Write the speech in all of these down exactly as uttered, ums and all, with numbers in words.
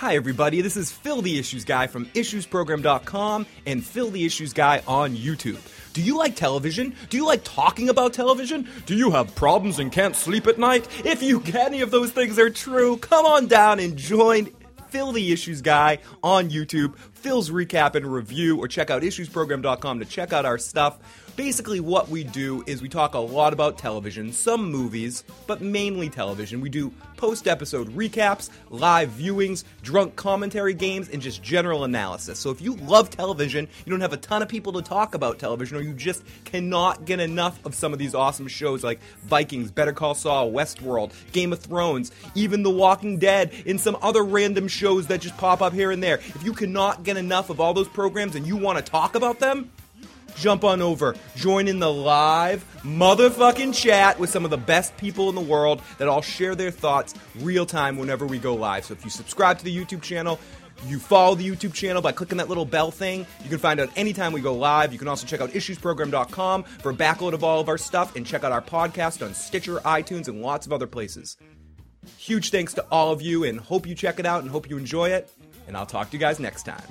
Hi everybody, this is Phil the Issues Guy from issues program dot com and Phil the Issues Guy on YouTube. Do you like television? Do you like talking about television? Do you have problems and can't sleep at night? If you any of those things are true, come on down and join Phil the Issues Guy on YouTube, Phil's Recap and Review, or check out issues program dot com to check out our stuff. Basically what we do is we talk a lot about television, some movies, but mainly television. We do post-episode recaps, live viewings, drunk commentary games, and just general analysis. So if you love television, you don't have a ton of people to talk about television, or you just cannot get enough of some of these awesome shows like Vikings, Better Call Saul, Westworld, Game of Thrones, even The Walking Dead, and some other random shows that just pop up here and there. If you cannot get enough of all those programs and you want to talk about them, jump on over, join in the live motherfucking chat with some of the best people in the world that all share their thoughts real time whenever we go live. So if you subscribe to the YouTube channel, you follow the YouTube channel by clicking that little bell thing, you can find out anytime we go live. You can also check out issues program dot com for a backload of all of our stuff, and check out our podcast on Stitcher, iTunes, and lots of other places. Huge thanks to all of you, and hope you check it out and hope you enjoy it, and I'll talk to you guys next time.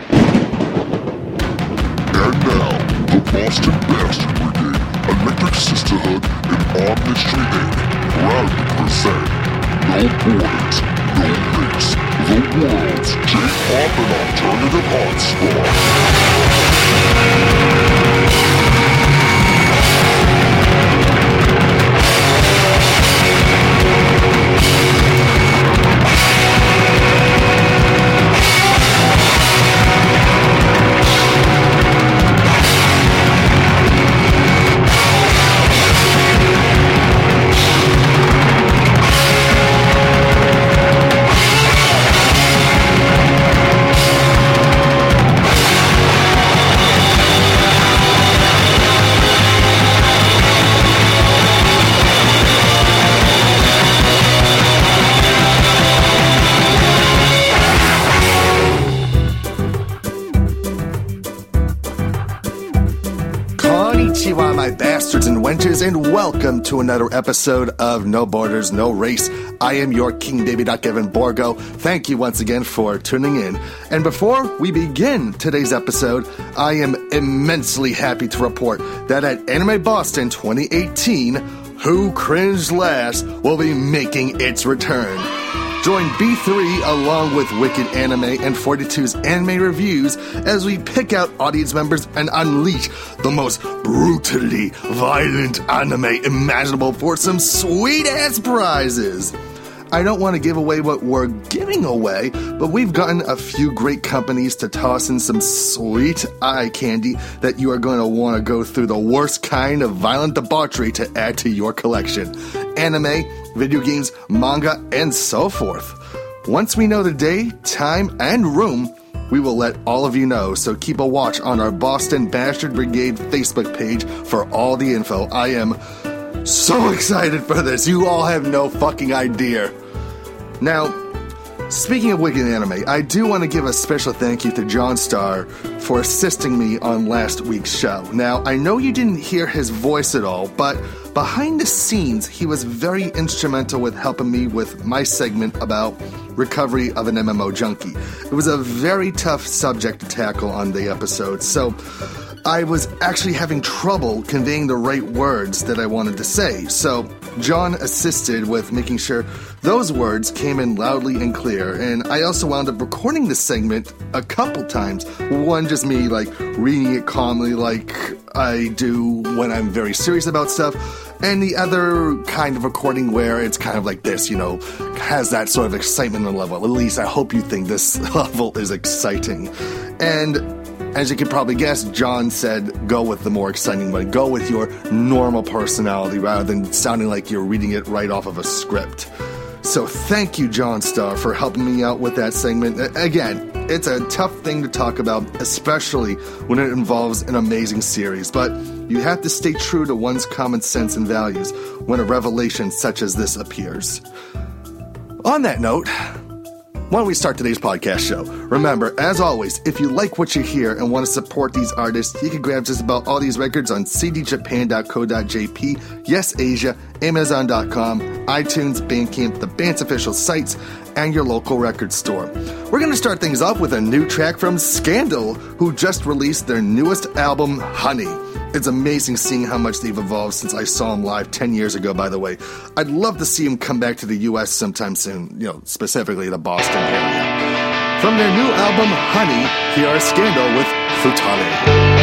And now, the Boston Bastard Brigade, Electric Sisterhood, and Armed Mystery Incorporated proudly present No Borders, No Race, the world's J-pop and alternative Konnichiwa, my bastards and wenches, and welcome to another episode of No Borders, No Race. I am your King David Evan Borgo. Thank you once again for tuning in. And before we begin today's episode, I am immensely happy to report that at Anime Boston twenty eighteen, Who Cringed Last will be making its return. Join B three along with Wicked Anime and forty-two's Anime Reviews as we pick out audience members and unleash the most brutally violent anime imaginable for some sweet-ass prizes. I don't want to give away what we're giving away, but we've gotten a few great companies to toss in some sweet eye candy that you are going to want to go through the worst kind of violent debauchery to add to your collection. Anime, video games, manga, and so forth. Once we know the day, time, and room, we will let all of you know, so keep a watch on our Boston Bastard Brigade Facebook page for all the info. I am so excited for this. You all have no fucking idea. Now, speaking of Wicked Anime, I do want to give a special thank you to John Starr for assisting me on last week's show. Now, I know you didn't hear his voice at all, but behind the scenes, he was very instrumental with helping me with my segment about recovery of an M M O junkie. It was a very tough subject to tackle on the episode, so I was actually having trouble conveying the right words that I wanted to say. So John assisted with making sure those words came in loudly and clear, and I also wound up recording this segment a couple times. One just me like reading it calmly like I do when I'm very serious about stuff, and the other kind of recording where it's kind of like this, you know, has that sort of excitement level. At least I hope you think this level is exciting. And as you can probably guess, John said, go with the more exciting one. Go with your normal personality rather than sounding like you're reading it right off of a script. So thank you, John Starr, for helping me out with that segment. Again, it's a tough thing to talk about, especially when it involves an amazing series. But you have to stay true to one's common sense and values when a revelation such as this appears. On that note, why don't we start today's podcast show? Remember, as always, if you like what you hear and want to support these artists, you can grab just about all these records on c d japan dot co dot j p, Yes Asia, amazon dot com, iTunes, Bandcamp, the band's official sites, and your local record store. We're going to start things off with a new track from Scandal, who just released their newest album, Honey. It's amazing seeing how much they've evolved since I saw them live ten years ago, by the way. I'd love to see them come back to the U S sometime soon, you know, specifically the Boston area. From their new album, Honey, here are Scandal with Futale.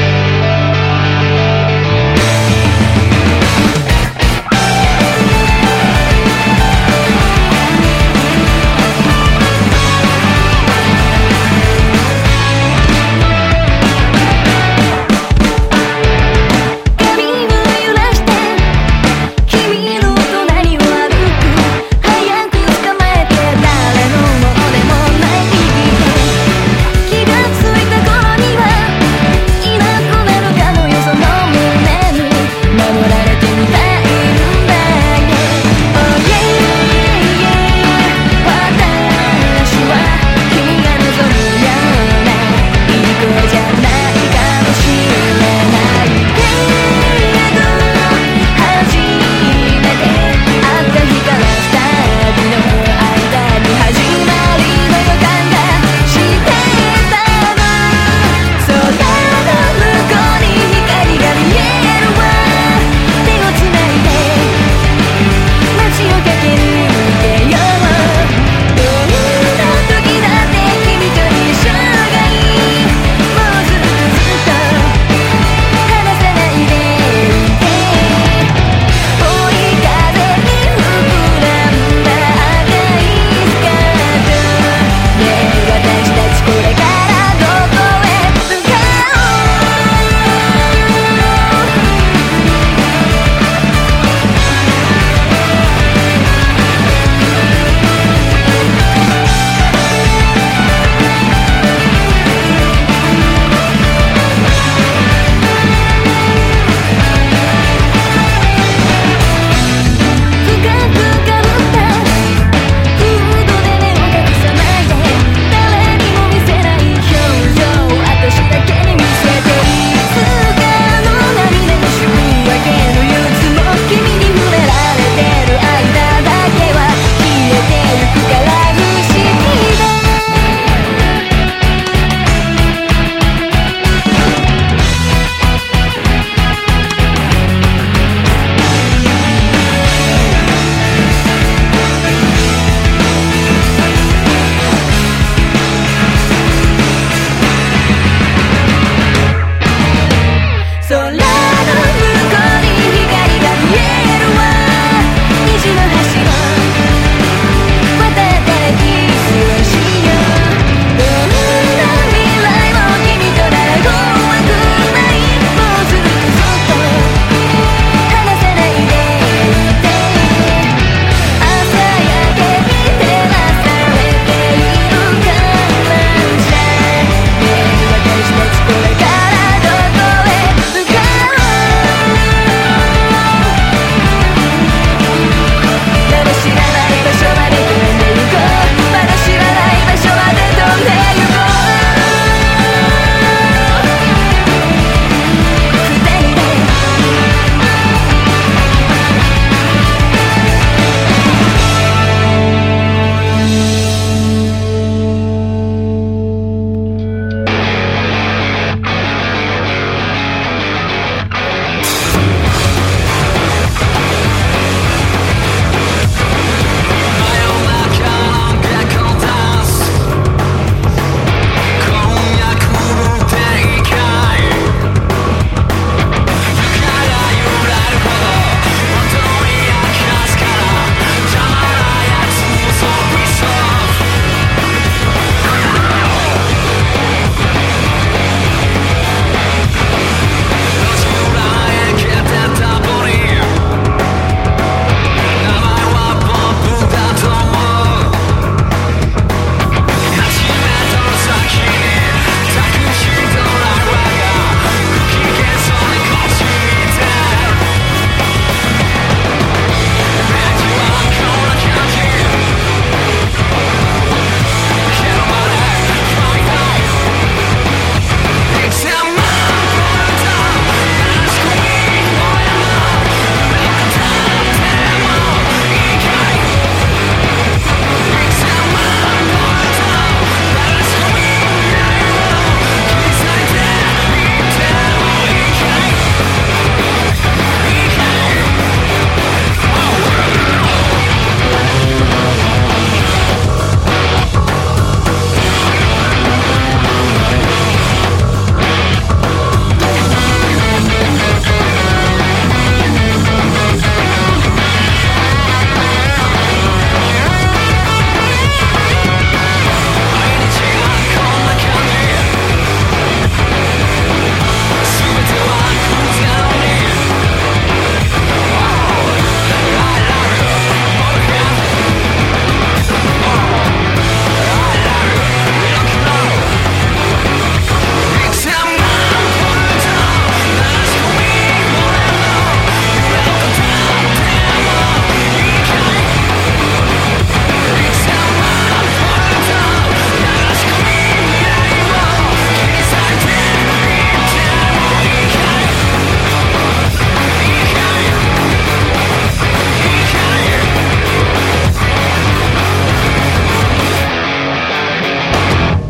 気がついた頃には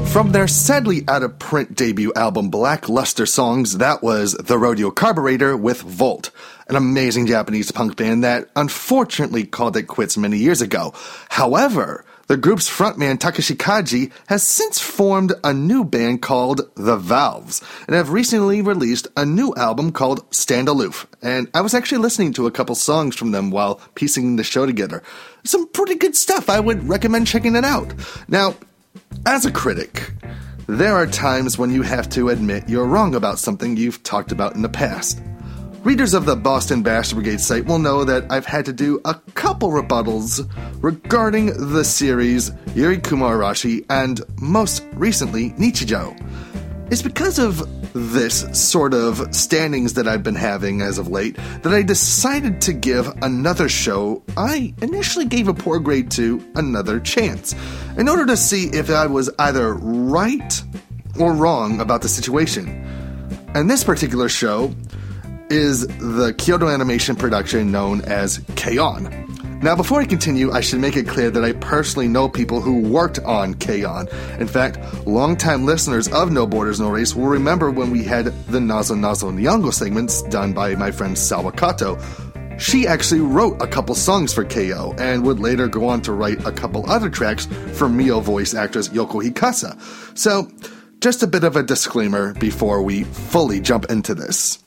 From their sadly out-of-print debut album Blackluster Songs, that was The Rodeo Carburetor with Volt, an amazing Japanese punk band that unfortunately called it quits many years ago. However, the group's frontman Takeshi Kaji has since formed a new band called The Valves, and have recently released a new album called Stand Aloof, and I was actually listening to a couple songs from them while piecing the show together. Some pretty good stuff. I would recommend checking it out. Now, as a critic, there are times when you have to admit you're wrong about something you've talked about in the past. Readers of the Boston Bastard Brigade site will know that I've had to do a couple rebuttals regarding the series Yuri Kuma Arashi and, most recently, Nichijou. It's because of this sort of standings that I've been having as of late that I decided to give another show I initially gave a poor grade to another chance, in order to see if I was either right or wrong about the situation. And this particular show is the Kyoto Animation production known as K-On! Now, before I continue, I should make it clear that I personally know people who worked on K-On! In fact, longtime listeners of No Borders, No Race will remember when we had the Nazo Nazo Nyango segments done by my friend Salwa Kato. She actually wrote a couple songs for K O, and would later go on to write a couple other tracks for Mio voice actress Yoko Hikasa. So, just a bit of a disclaimer before we fully jump into this.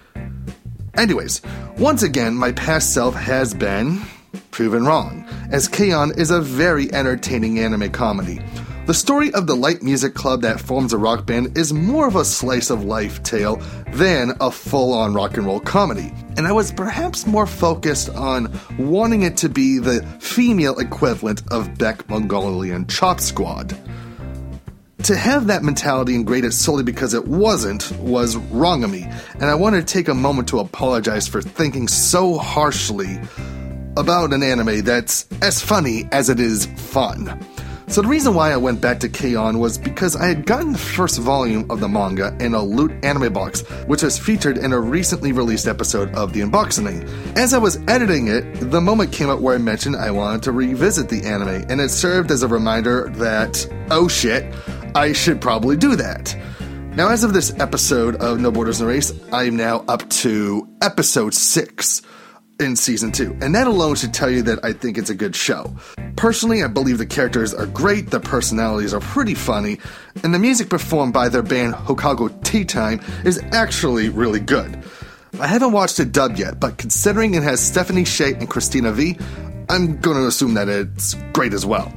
Anyways, once again, my past self has been proven wrong, as K-On! Is a very entertaining anime comedy. The story of the light music club that forms a rock band is more of a slice-of-life tale than a full-on rock and roll comedy, and I was perhaps more focused on wanting it to be the female equivalent of Beck Mongolian Chop Squad. To have that mentality and grade it solely because it wasn't was wrong of me, and I want to take a moment to apologize for thinking so harshly about an anime that's as funny as it is fun. So the reason why I went back to K-On! Was because I had gotten the first volume of the manga in a loot anime box, which was featured in a recently released episode of The Unboxing. As I was editing it, the moment came up where I mentioned I wanted to revisit the anime, and it served as a reminder that, oh shit, I should probably do that. Now, as of this episode of No Borders, No Race, I am now up to episode six in season two, and that alone should tell you that I think it's a good show. Personally, I believe the characters are great, the personalities are pretty funny, and the music performed by their band Hokago Tea Time is actually really good. I haven't watched it dubbed yet, but considering it has Stephanie Shea and Christina V, I'm going to assume that it's great as well.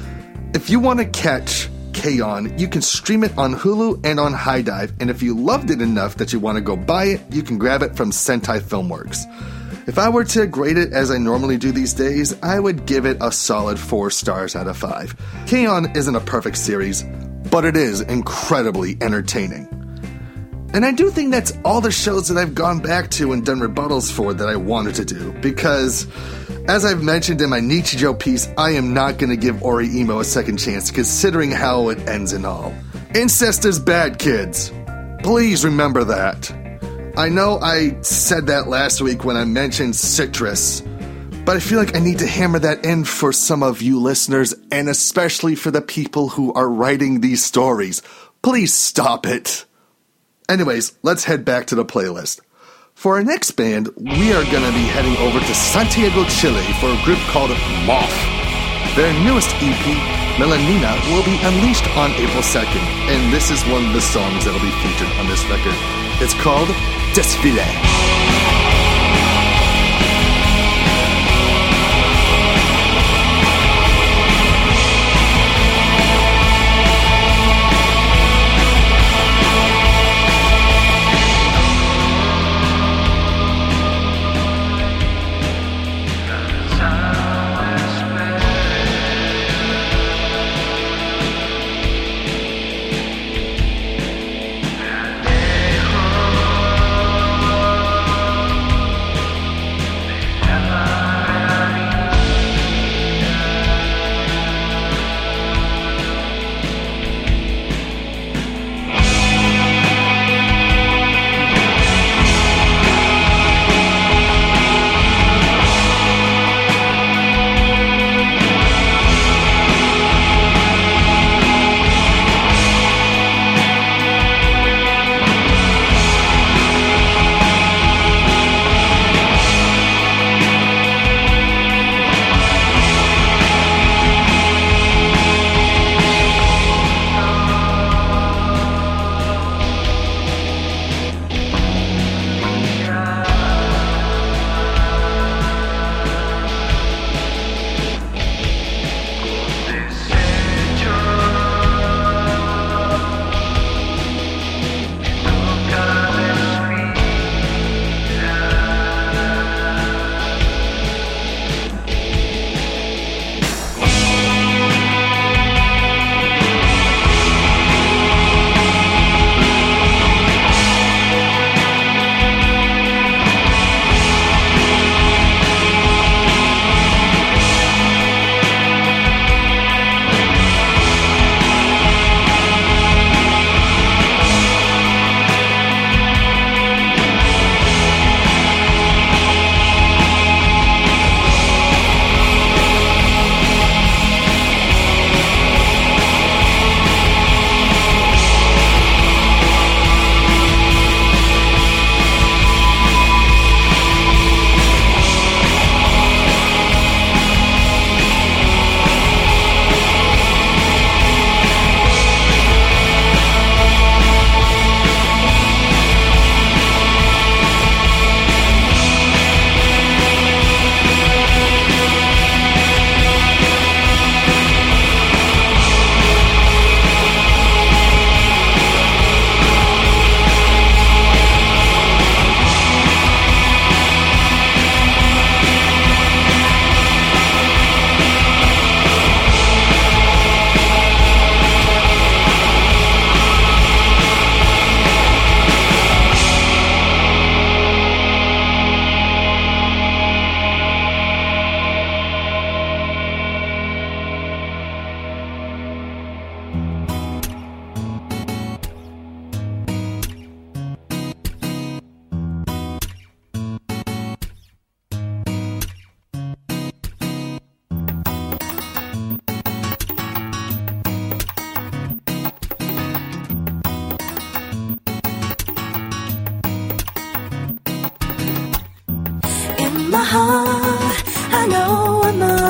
If you want to catch K-On!, you can stream it on Hulu and on HiDive, and if you loved it enough that you want to go buy it, you can grab it from Sentai Filmworks. If I were to grade it as I normally do these days, I would give it a solid four stars out of five. K-On! Isn't a perfect series, but it is incredibly entertaining. And I do think that's all the shows that I've gone back to and done rebuttals for that I wanted to do, because, as I've mentioned in my Nichijou piece, I am not going to give Orihimo a second chance, considering how it ends and all. Incest is bad, kids. Please remember that. I know I said that last week when I mentioned Citrus, but I feel like I need to hammer that in for some of you listeners, and especially for the people who are writing these stories. Please stop it. Anyways, let's head back to the playlist. For our next band, we are going to be heading over to Santiago, Chile for a group called Moth. Their newest E P, Melanina, will be unleashed on April second, and this is one of the songs that will be featured on this record. It's called Desfile.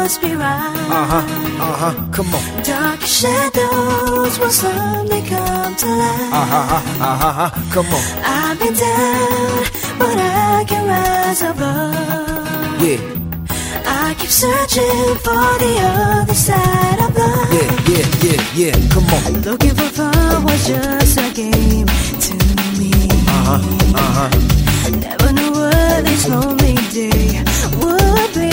must be right. Uh-huh, uh-huh, come on. Dark shadows will slowly come to light. Uh-huh, uh-huh, come on. I've been down, but I can rise above. Yeah. I keep searching for the other side of love. Yeah, yeah, yeah, yeah, come on. Looking for fun was just a game to me. Uh-huh, uh-huh. Never knew what this lonely day would be.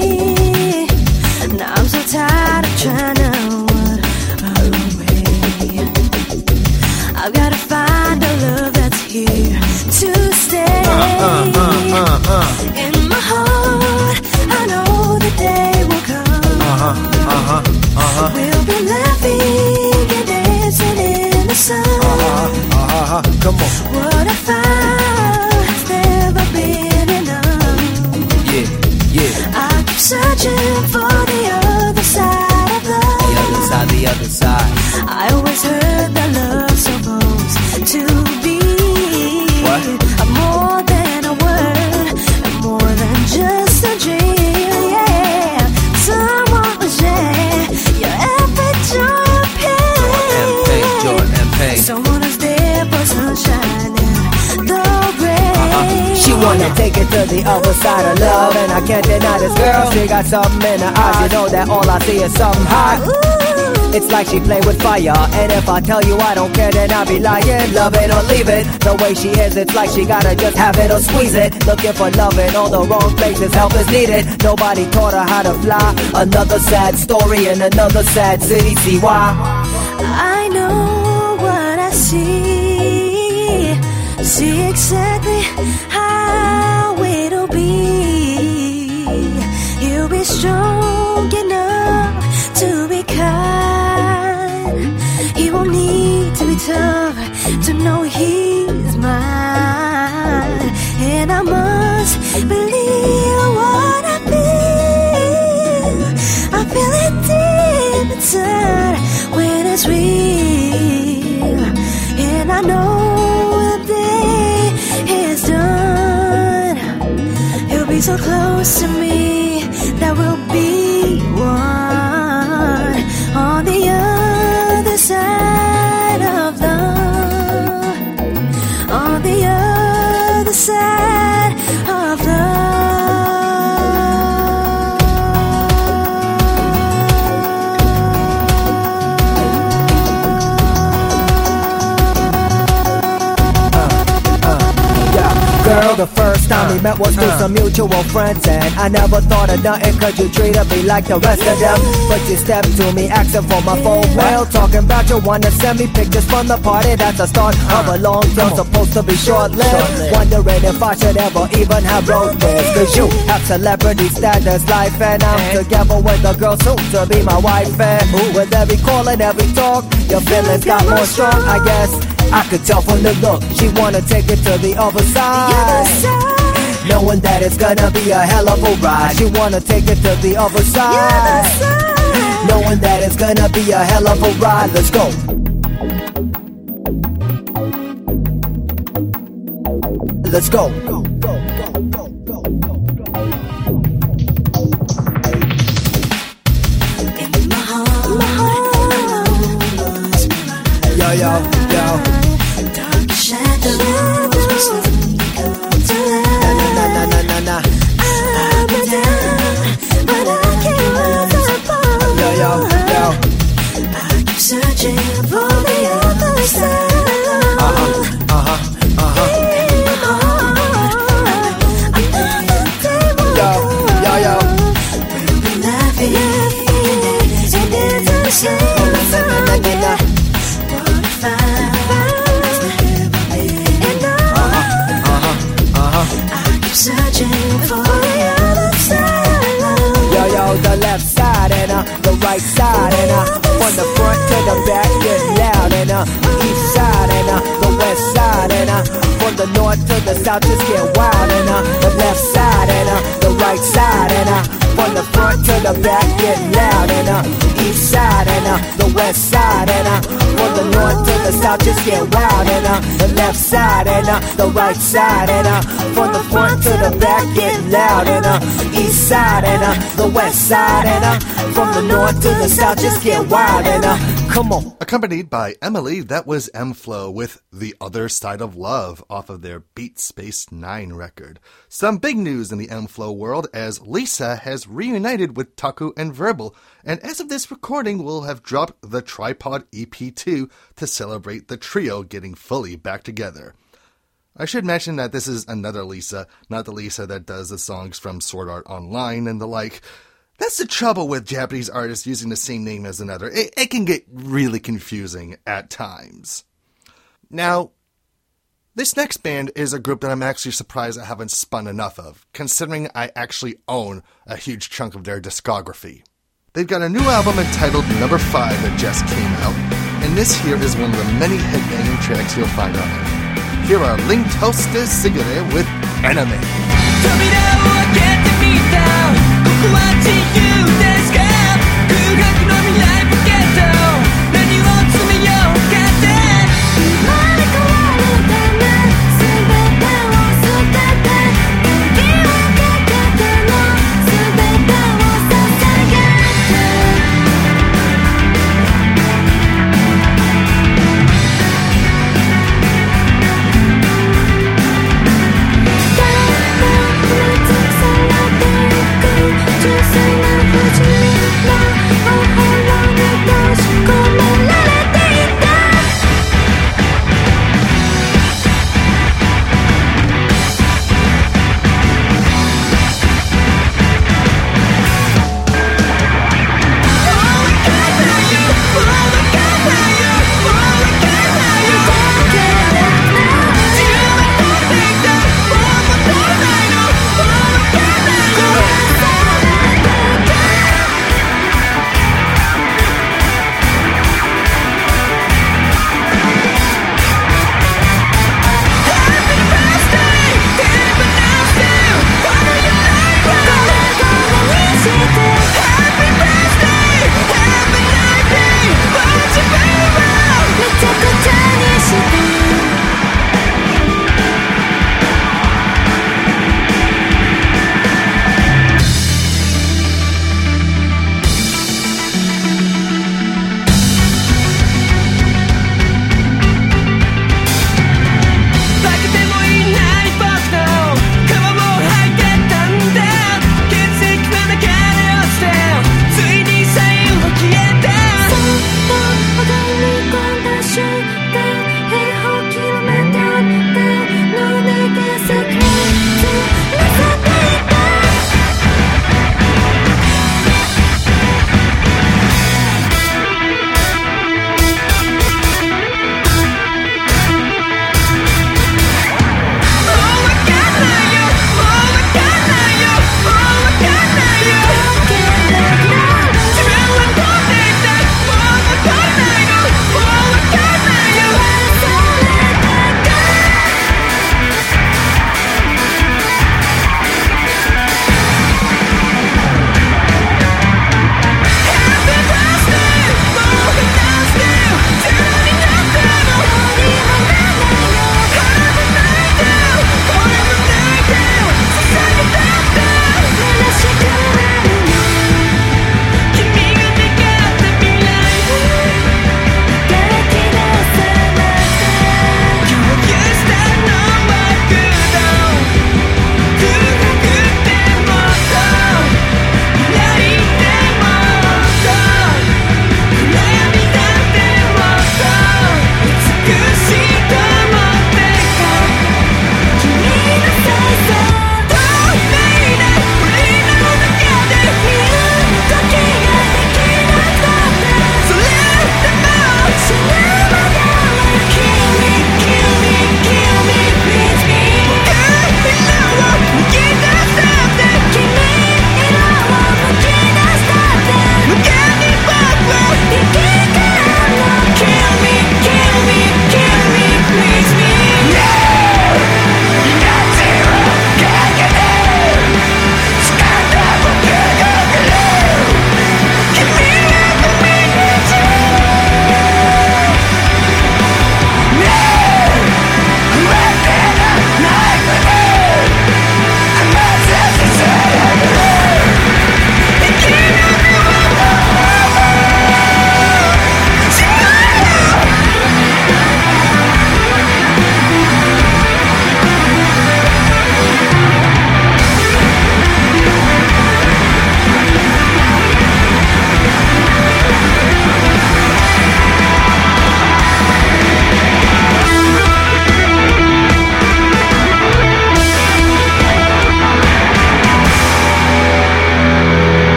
Now I'm so tired of trying to run away. I've gotta find a love that's here to stay. Uh, uh, uh, uh, uh. In my heart, I know the day will come. Uh-huh, uh-huh, uh-huh. We'll be laughing and dancing in the sun. Uh-huh, uh-huh, come on. What I found has never been enough. Yeah, yeah. I keep searching for the other side of love. The other side, the other side. I always heard that love's supposed to be What? more than a word, and more than just a dream. Yeah, someone will share your every joy and pain. Jordan and Payne. Someone is there for sunshine and the rain. Uh-huh. She wanna take it to the other side of love, and I can't deny this girl. She got something in her eyes, you know that all I see is something hot. It's like she play with fire, and if I tell you I don't care, then I'll be lying. Love it or leave it, the way she is, it's like she gotta just have it or squeeze it. Looking for love in all the wrong places, help is needed. Nobody taught her how to fly. Another sad story in another sad city, see why? I know what I see, see exactly how it'll be. You'll be strong enough to be kind. He won't need to be tough to know he's mine. And I must believe what I feel. I feel it deep inside when it's real. And I know the day is done, he'll be so close to me that we'll be one on the other side of love, on the other side of love. Girl, the first time we met was through some mutual friends, and I never thought of nothing cause you treated me like the rest of them. But you stepped to me asking for my phone well, talking about you wanna send me pictures from the party. That's the start of a long term, supposed to be short-lived. Wondering if I should ever even have road with, cause you have celebrity status life, and I'm together with a girl soon to be my wife. And with every call and every talk, your feelings got more strong, I guess. I could tell from the look, she wanna take it to the other side, The other side, knowing that it's gonna be a hell of a ride. She wanna take it to the other the other side, side. knowing that it's gonna be a hell of a ride. Let's go. Let's go. In my heart, my heart must be right. Yo, yo, yo. Dark shadows will slowly come to light. Na na na na na. I've been down, but I can't rise above. Yo, yo, yo. I keep searching for the other side of love. Uh-huh, uh-huh, uh-huh. In my heart, I know that day will Yo, yo, yo. come. We'll be laughing and dancing in the sun. Na, na, na, na, na. What I find has never been enough. Uh-huh, uh-huh. I keep searching for the other side of love. Yo, yo, the left side and uh, the right side and uh, from the front to the back, get loud and uh, east side and uh, the west side and uh, From the north to the south, just get wild. And uh, the left side and uh, the right side. And uh, from the front to the back, get loud. And uh, east side and uh, the west side. And uh, from the north to the south, just get wild. And uh, the left side and uh, the right side. And uh, from the front to the back, get loud. And uh, east side and uh, the west side. And uh, from the north to the south, just get wild. And uh, come on. Accompanied by Emily, that was M-Flow with The Other Side of Love off of their Beat Space Nine record. Some big news in the M-Flow world as Lisa has reunited with Taku and Verbal, and as of this recording will have dropped the Tripod E P two to celebrate the trio getting fully back together. I should mention that this is another Lisa, not the Lisa that does the songs from Sword Art Online and the like. That's the trouble with Japanese artists using the same name as another. It, it can get really confusing at times. Now, this next band is a group that I'm actually surprised I haven't spun enough of, considering I actually own a huge chunk of their discography. They've got a new album entitled Number five that just came out, and this here is one of the many headbanging tracks you'll find on it. Here are Link Toaster Sigare with Anime. ここは自由ですか空白の未来ポケット何を詰めようかって生まれ変わるため全てを捨てて時をかけての全てを捧げてだんだん降り尽くされていく小さな星に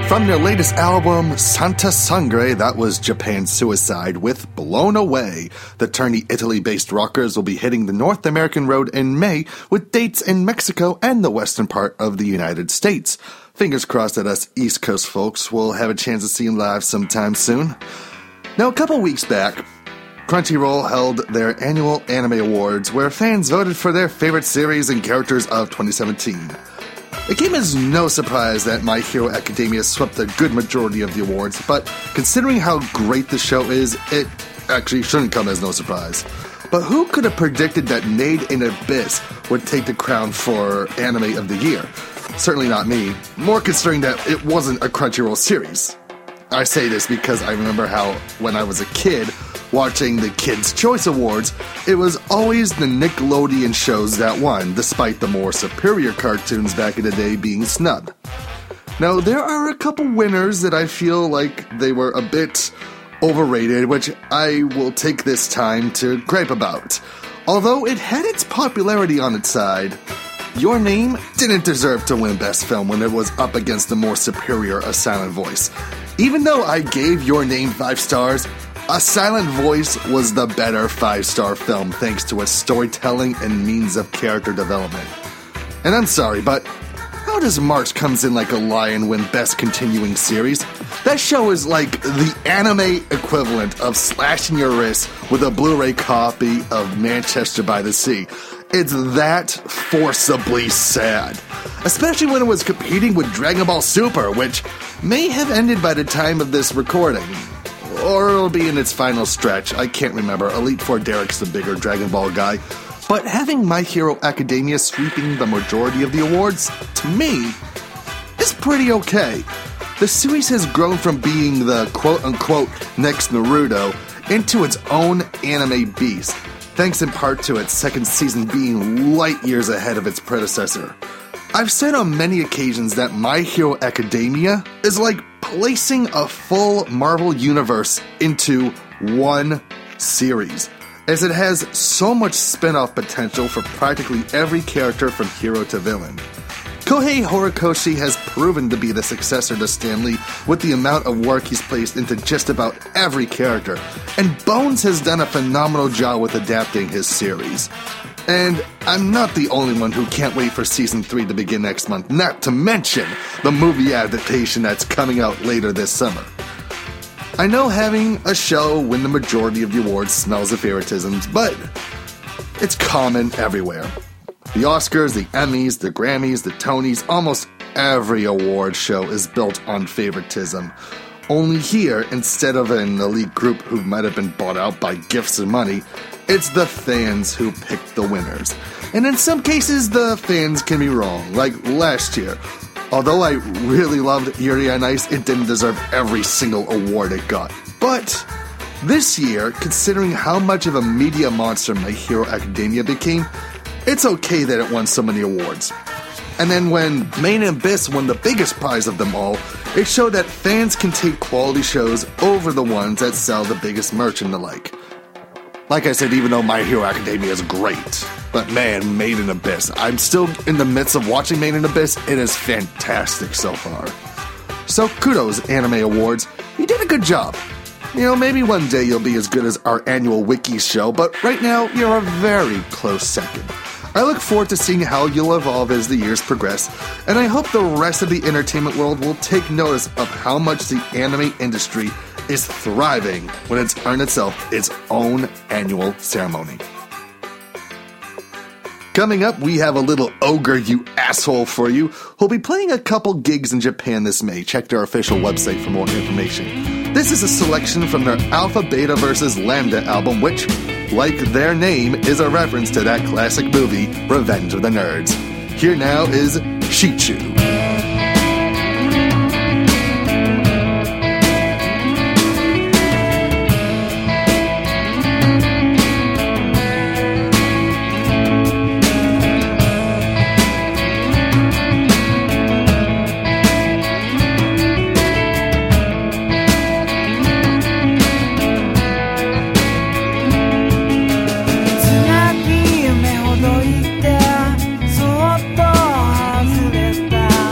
From their latest album, Santa Sangre, that was Japan Suicide with Blown Away. The Terni Italy-based rockers will be hitting the North American road in May with dates in Mexico and the western part of the United States. Fingers crossed that us East Coast folks will have a chance to see them live sometime soon. Now, a couple weeks back, Crunchyroll held their annual anime awards where fans voted for their favorite series and characters of twenty seventeen. It came as no surprise that My Hero Academia swept a good majority of the awards, but considering how great the show is, it actually shouldn't come as no surprise. But who could have predicted that Made in Abyss would take the crown for Anime of the Year? Certainly not me, more considering that it wasn't a Crunchyroll series. I say this because I remember how, when I was a kid, watching the Kids' Choice Awards, it was always the Nickelodeon shows that won, despite the more superior cartoons back in the day being snubbed. Now, there are a couple winners that I feel like they were a bit overrated, which I will take this time to gripe about. Although it had its popularity on its side, Your Name didn't deserve to win Best Film when it was up against the more superior A Silent Voice. Even though I gave Your Name five stars, A Silent Voice was the better five-star film thanks to its storytelling and means of character development. And I'm sorry, but how does March Comes in Like a Lion win Best Continuing Series? That show is like the anime equivalent of slashing your wrist with a Blu-ray copy of Manchester by the Sea. It's that forcibly sad. Especially when it was competing with Dragon Ball Super, which may have ended by the time of this recording. Or it'll be in its final stretch. I can't remember. Elite Four Derek's the bigger Dragon Ball guy. But having My Hero Academia sweeping the majority of the awards, to me, is pretty okay. The series has grown from being the quote-unquote next Naruto into its own anime beast, thanks in part to its second season being light years ahead of its predecessor. I've said on many occasions that My Hero Academia is like placing a full Marvel universe into one series, as it has so much spin-off potential for practically every character from hero to villain. Kohei Horikoshi has proven to be the successor to Stan Lee with the amount of work he's placed into just about every character, and Bones has done a phenomenal job with adapting his series. And I'm not the only one who can't wait for Season three to begin next month, not to mention the movie adaptation that's coming out later this summer. I know having a show win the majority of the awards smells of favoritisms, but it's common everywhere. The Oscars, the Emmys, the Grammys, the Tonys, almost every award show is built on favoritism. Only here, instead of an elite group who might have been bought out by gifts and money, it's the fans who pick the winners. And in some cases, the fans can be wrong, like last year. Although I really loved Yuri on Ice, it didn't deserve every single award it got. But this year, considering how much of a media monster My Hero Academia became, it's okay that it won so many awards. And then when Made in Abyss won the biggest prize of them all, it showed that fans can take quality shows over the ones that sell the biggest merch and the like. Like I said, even though My Hero Academia is great, but man, Made in Abyss, I'm still in the midst of watching Made in Abyss. It is fantastic so far. So kudos, Anime Awards. You did a good job. You know, maybe one day you'll be as good as our annual Wiki show, but right now, you're a very close second. I look forward to seeing how you'll evolve as the years progress, and I hope the rest of the entertainment world will take notice of how much the anime industry is thriving when it's earned itself its own annual ceremony. Coming up, we have a little ogre you asshole for you, who'll be playing a couple gigs in Japan this May. Check their official website for more information. This is a selection from their Alpha Beta versus Lambda album, which, like their name, is a reference to that classic movie, Revenge of the Nerds. Here now is Shichu. 「そっと外れた」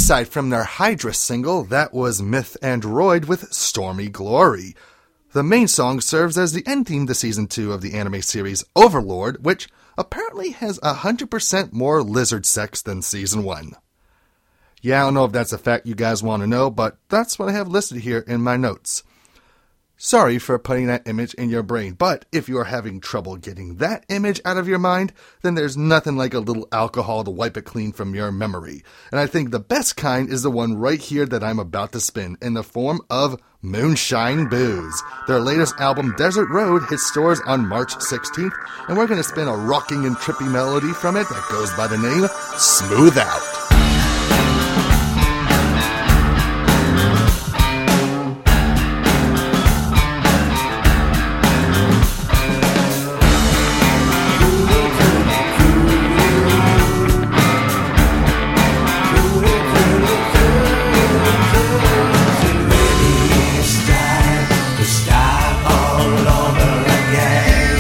B-side from their Hydra single, that was Myth Android with Stormy Glory. The main song serves as the end theme to Season two of the anime series Overlord, which apparently has one hundred percent more lizard sex than Season one. Yeah, I don't know if that's a fact you guys want to know, but that's what I have listed here in my notes. Sorry for putting that image in your brain, but if you are having trouble getting that image out of your mind, then there's nothing like a little alcohol to wipe it clean from your memory. And I think the best kind is the one right here that I'm about to spin, in the form of Moonshine Booze. Their latest album, Desert Road, hits stores on March sixteenth, and we're going to spin a rocking and trippy melody from it that goes by the name Smooth Out.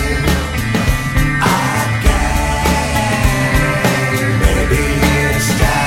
Stop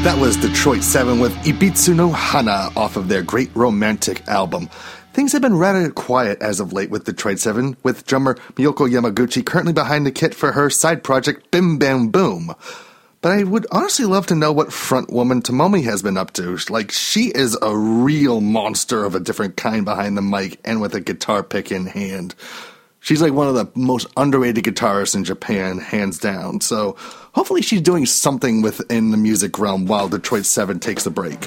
That was Detroit seven with Ibitsu no Hana off of their Great Romantic album. Things have been rather quiet as of late with Detroit seven, with drummer Miyoko Yamaguchi currently behind the kit for her side project Bim Bam Boom. But I would honestly love to know what frontwoman Tomomi has been up to. Like, she is a real monster of a different kind behind the mic and with a guitar pick in hand. She's like one of the most underrated guitarists in Japan, hands down. So hopefully she's doing something within the music realm while Detroit seven takes a break.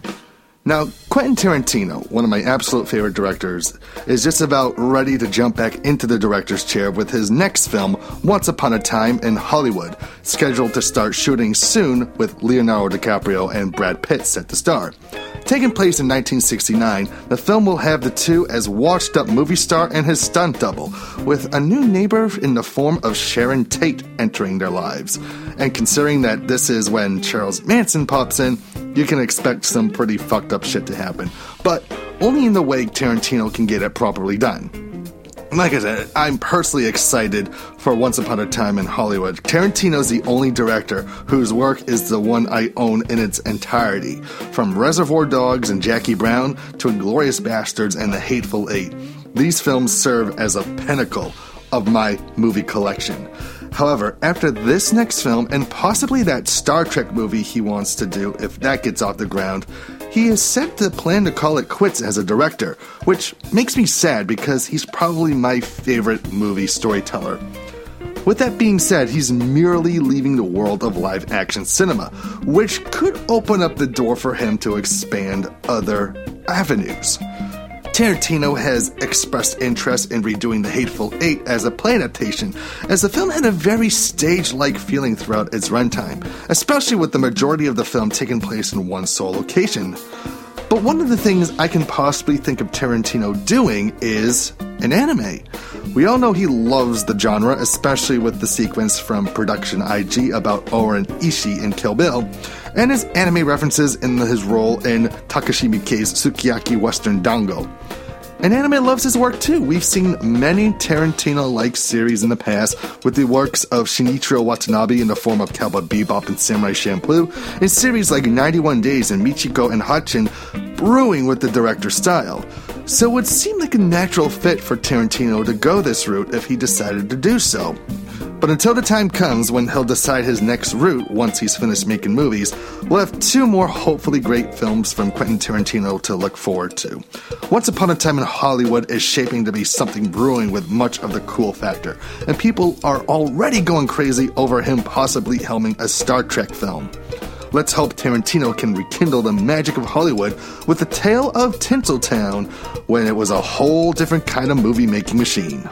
Now, Quentin Tarantino, one of my absolute favorite directors, is just about ready to jump back into the director's chair with his next film, Once Upon a Time in Hollywood, scheduled to start shooting soon with Leonardo DiCaprio and Brad Pitt set to star. Taking place in nineteen sixty-nine, the film will have the two as washed-up movie star and his stunt double, with a new neighbor in the form of Sharon Tate entering their lives. And considering that this is when Charles Manson pops in, you can expect some pretty fucked up shit to happen, but only in the way Tarantino can get it properly done. Like I said, I'm personally excited for Once Upon a Time in Hollywood. Tarantino's the only director whose work is the one I own in its entirety. From Reservoir Dogs and Jackie Brown to Inglourious Bastards and The Hateful Eight. These films serve as a pinnacle of my movie collection. However, after this next film, and possibly that Star Trek movie he wants to do if that gets off the ground, he is set to plan to call it quits as a director, which makes me sad because he's probably my favorite movie storyteller. With that being said, he's merely leaving the world of live-action cinema, which could open up the door for him to expand other avenues. Tarantino has expressed interest in redoing The Hateful Eight as a play adaptation, as the film had a very stage-like feeling throughout its runtime, especially with the majority of the film taking place in one sole location. But one of the things I can possibly think of Tarantino doing is an anime. We all know he loves the genre, especially with the sequence from Production I G about Oren Ishii in Kill Bill, and his anime references in his role in Takashi Miike's Sukiyaki Western Dango. And anime loves his work too. We've seen many Tarantino-like series in the past, with the works of Shinichiro Watanabe in the form of Cowboy Bebop and Samurai Champloo, and series like ninety-one Days and Michiko and Hatchin brewing with the director's style. So it would seem like a natural fit for Tarantino to go this route if he decided to do so. But until the time comes when he'll decide his next route once he's finished making movies, we'll have two more hopefully great films from Quentin Tarantino to look forward to. Once Upon a Time in Hollywood is shaping to be something brewing with much of the cool factor, and people are already going crazy over him possibly helming a Star Trek film. Let's hope Tarantino can rekindle the magic of Hollywood with the tale of Tinseltown when it was a whole different kind of movie-making machine.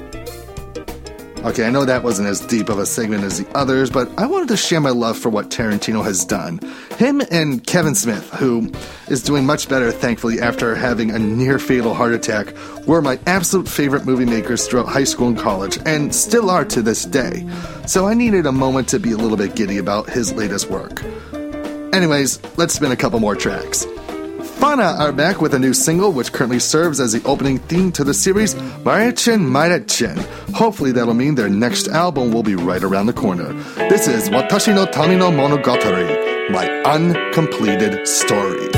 Okay, I know that wasn't as deep of a segment as the others, but I wanted to share my love for what Tarantino has done. Him and Kevin Smith, who is doing much better, thankfully, after having a near-fatal heart attack, were my absolute favorite movie makers throughout high school and college, and still are to this day. So I needed a moment to be a little bit giddy about his latest work. Anyways, let's spin a couple more tracks. Fana are back with a new single, which currently serves as the opening theme to the series, Marechen Marechen. Hopefully that'll mean their next album will be right around the corner. This is Watashi no Tami no Monogatari, my uncompleted story.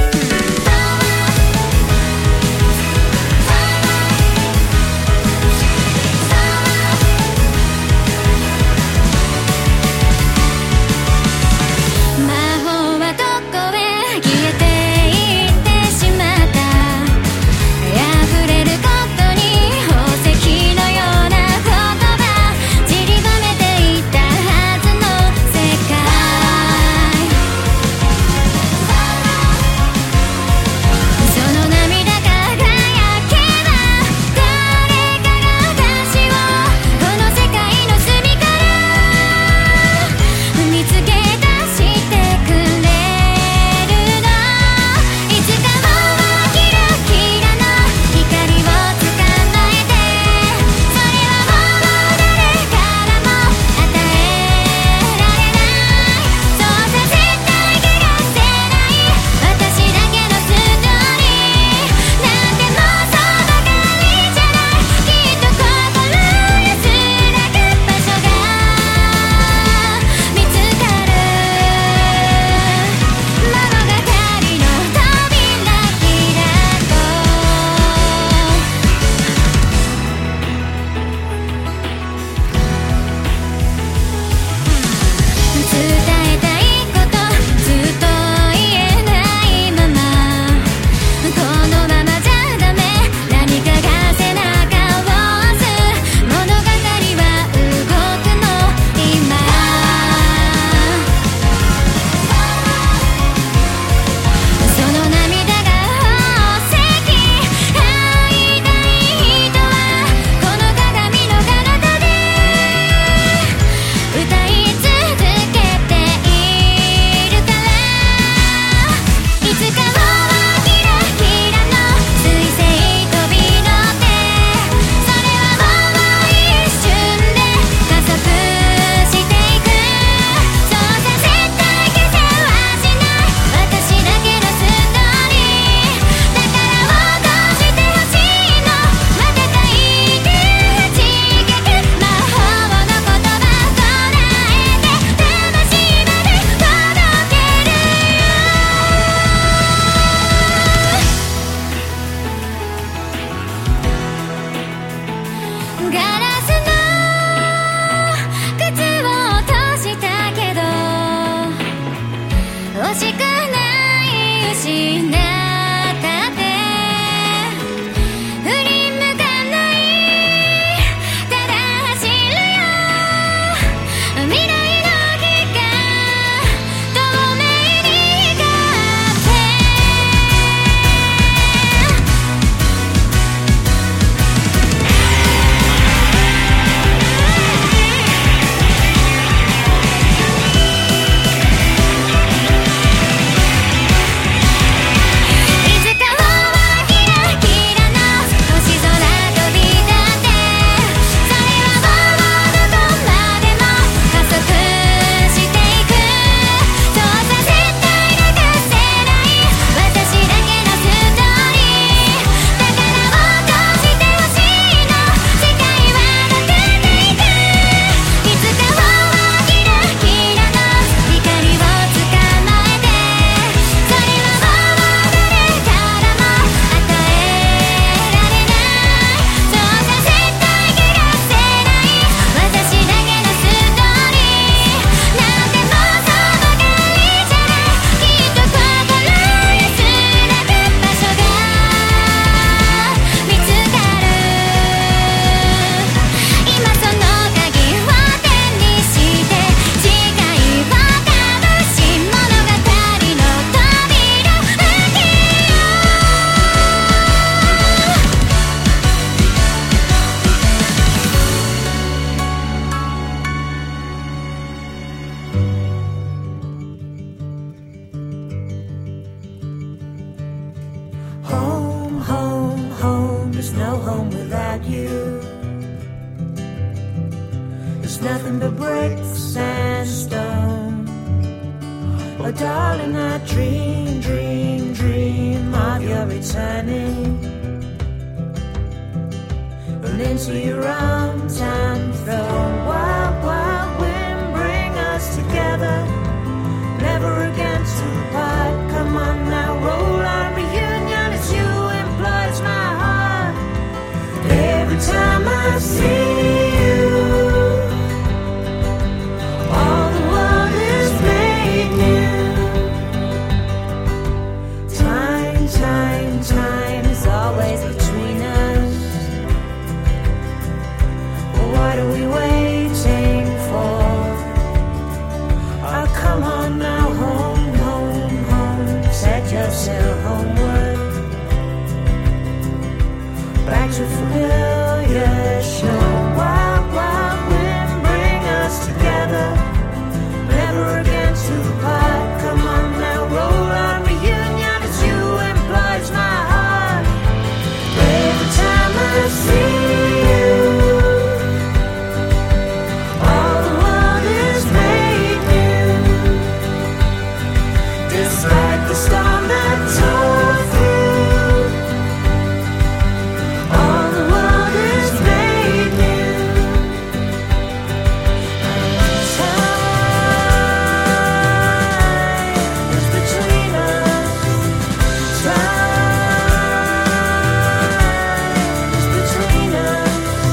「 sticks and stone. Oh, darling, I dream, dream, dream of your returning. And into your arms and throw wild, wild wind, bring us together. Never again to part. Come on now, roll our reunion. It's you implies my heart. Every time I see you, all the world is made new. Time, time, time is always between us. Well, what are we waiting for? Oh, come on now, home, home, home. Set yourself homeward. Back to familiar shore. Wild, wild wind, bring us together. Never again to part. Come on now, roll our reunion. It's you implies my heart. Every time I see you, all the world is made new. Despite the storm that tore through, all the world is made new. Time is between us. Time is between us.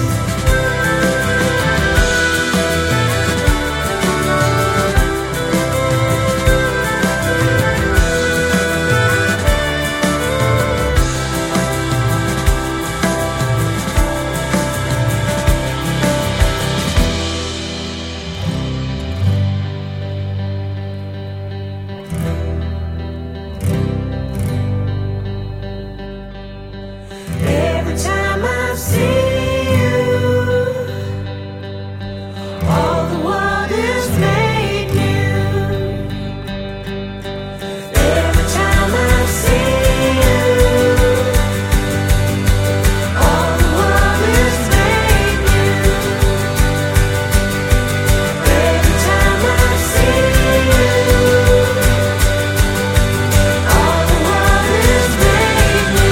Every time I see you, all the world is made new. Every time I see you, all the world is made new. Every time I see you, all the world is made new.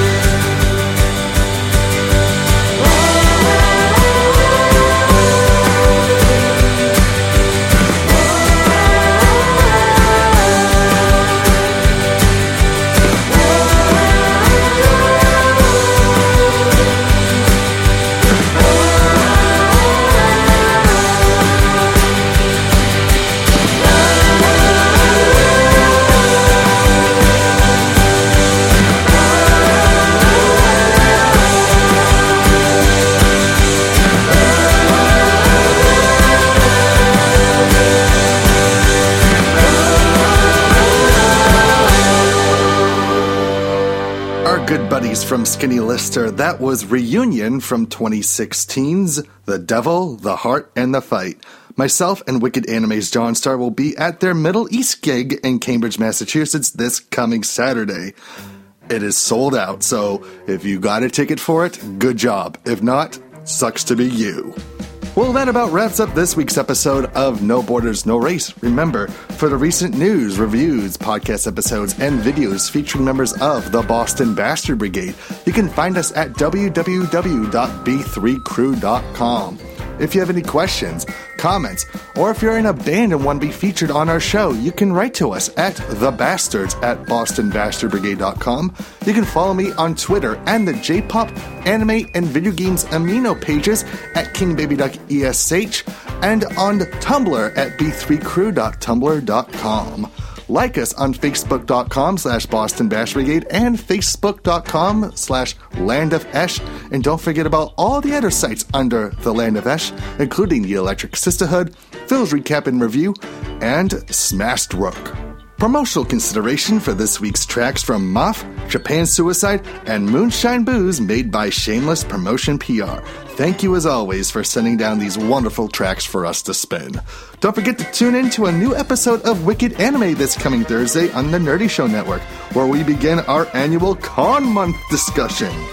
Our good buddies from Skinny Lister, that was Reunion from twenty sixteen's The Devil, the Heart, and the Fight. Myself and Wicked Anime's John Star will be at their Middle East gig in Cambridge, Massachusetts this coming Saturday. It is sold out, so if you got a ticket for it, good job. If not, sucks to be you. Well, that about wraps up this week's episode of No Borders, No Race. Remember, for the recent news, reviews, podcast episodes, and videos featuring members of the Boston Bastard Brigade, you can find us at w w w dot b three crew dot com. If you have any questions, comments, or if you're in a band and want to be featured on our show, you can write to us at thebastards at boston bastard brigade dot com. You can follow me on Twitter and the J-pop, anime, and video games amino pages at king baby duck e s h and on Tumblr at b three crew dot tumblr dot com. Like us on facebook.com slash Boston Bash Brigade and facebook.com slash Land of Esh. And don't forget about all the other sites under the Land of Esh, including the Electric Sisterhood, Phil's Recap and Review, and Smashed Rook. Promotional consideration for this week's tracks from Moth, Japan Suicide, and Moonshine Booze made by Shameless Promotion P R. Thank you as always for sending down these wonderful tracks for us to spin. Don't forget to tune in to a new episode of Wicked Anime this coming Thursday on the Nerdy Show Network, where we begin our annual Con Month discussion.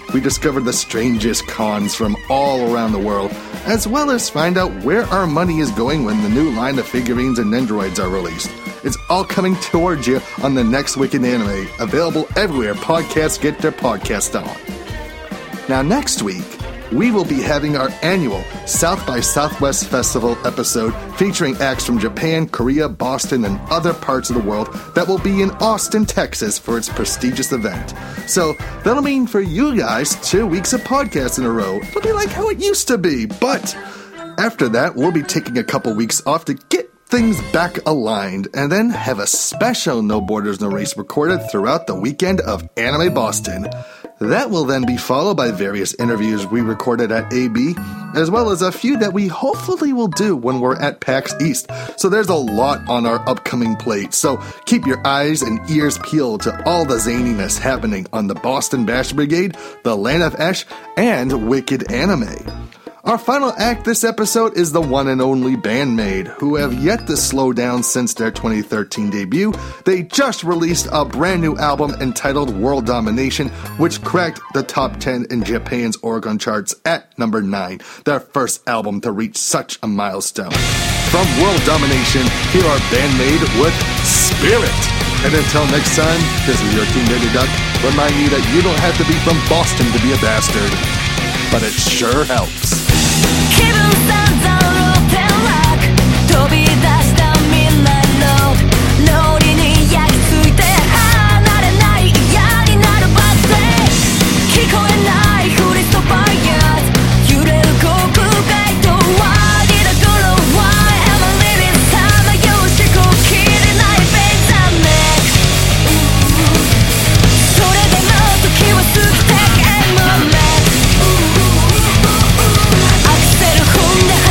we discover the strangest cons from all around the world, as well as find out where our money is going when the new line of figurines and Nendoroids are released. It's all coming towards you on the next Wicked Anime, available everywhere podcasts get their podcast on. Now next week, we will be having our annual South by Southwest Festival episode featuring acts from Japan, Korea, Boston, and other parts of the world that will be in Austin, Texas for its prestigious event. So that'll mean for you guys two weeks of podcasts in a row. It'll be like how it used to be, but after that, we'll be taking a couple weeks off to get things back aligned, and then have a special No Borders, No Race recorded throughout the weekend of Anime Boston. That will then be followed by various interviews we recorded at A B, as well as a few that we hopefully will do when we're at PAX East. So there's a lot on our upcoming plate, so keep your eyes and ears peeled to all the zaniness happening on the Boston Bash Brigade, the Land of Ash, and Wicked Anime. Our final act this episode is the one and only Bandmaid, who have yet to slow down since their twenty thirteen debut. They just released a brand new album entitled World Domination, which cracked the top ten in Japan's Oricon charts at number nine, their first album to reach such a milestone. From World Domination, here are Bandmaid with Spirit. And until next time, this is your King Baby Duck, reminding you that you don't have to be from Boston to be a bastard, but it sure helps. 気分散々露天落飛び出したみんなのノリに焼き付いて離れない嫌になるバッテ聞こえないフリストファイヤー揺れる航空街灯はディラゴロワイエマリリンさまよしこきれないベイザーメイクそれでも時は過ぎてエモメアクセル踏んで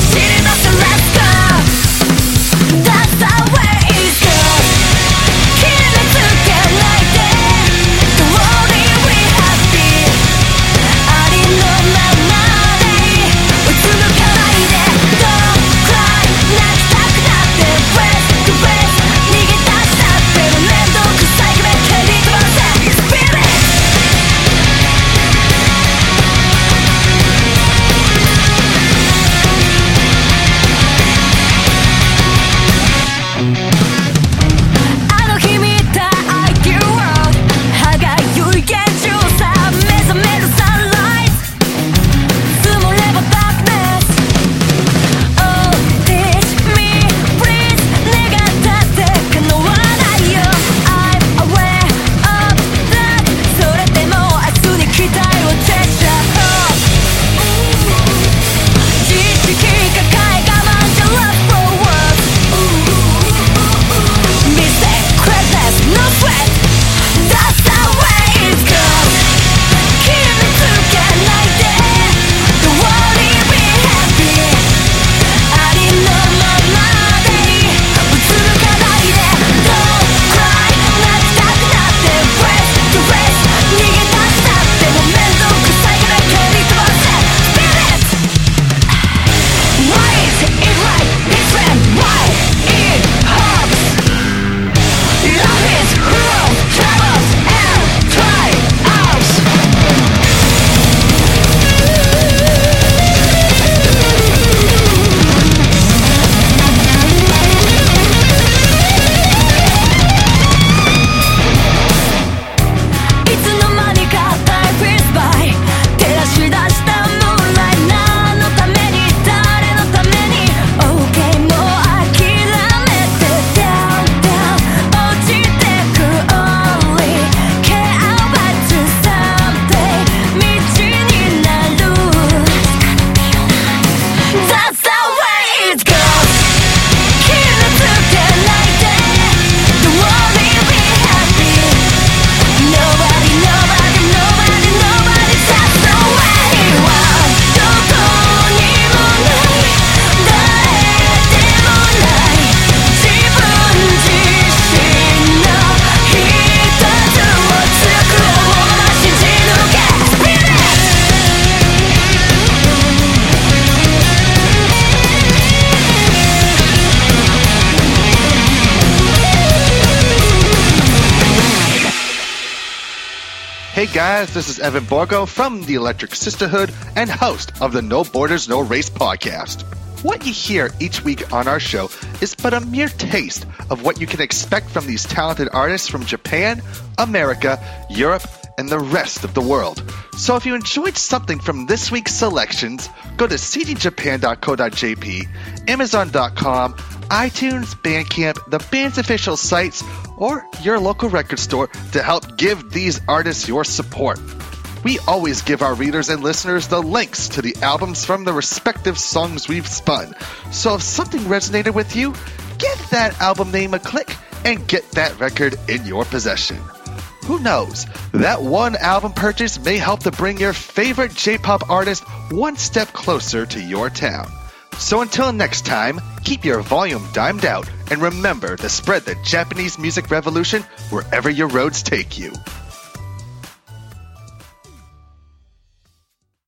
Hey guys, this is Evan Borgo from the Electric Sisterhood and host of the No Borders, No Race podcast. What you hear each week on our show is but a mere taste of what you can expect from these talented artists from Japan, America, Europe, and the rest of the world. So if you enjoyed something from this week's selections, go to c d japan dot co dot j p, amazon dot com, iTunes, Bandcamp, the band's official sites, or your local record store to help give these artists your support. We always give our readers and listeners the links to the albums from the respective songs we've spun. So if something resonated with you, give that album name a click and get that record in your possession. Who knows? That one album purchase may help to bring your favorite J-pop artist one step closer to your town. So until next time, keep your volume dimed out and remember to spread the Japanese music revolution wherever your roads take you.